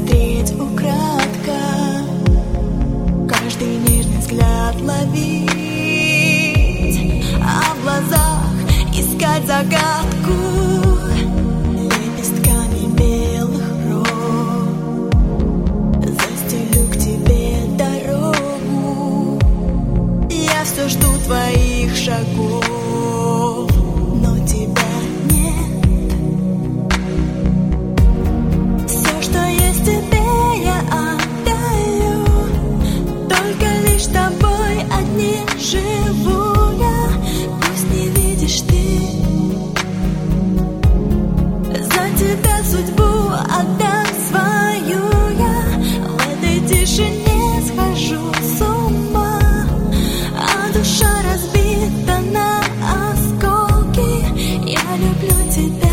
смотреть украдко, каждый нежный взгляд ловить, а в глазах искать загадку лепестками белых роз. Застелю к тебе дорогу, я все жду твоих шагов, но тебя нет. Все, что есть тебе, я отдаю, только лишь с тобой одним живу я. Пусть не видишь ты, за тебя судьбу отдам свою я. В этой тишине схожу с ума, а душа разбита на осколки. Я люблю тебя.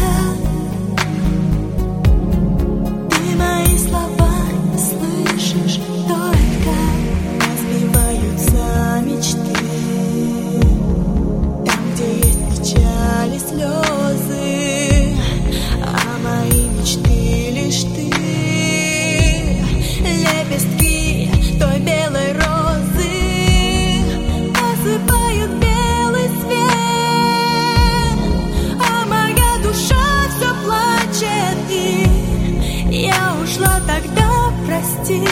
Ты мои слова не слышишь, только разбиваются мечты. Там, где есть печаль и слезы, а мои мечты лишь ты. Лепестки той белой розы осыпают белый свет, а моя душа все плачет, и я ушла тогда, прости,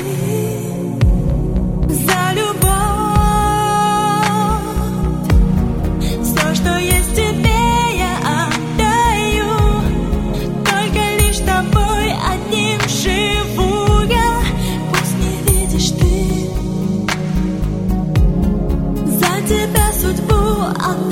за любовь. Все, что есть тебе, я отдаю, только лишь с тобой одним живу я. Пусть не видишь ты, за тебя судьбу отдам.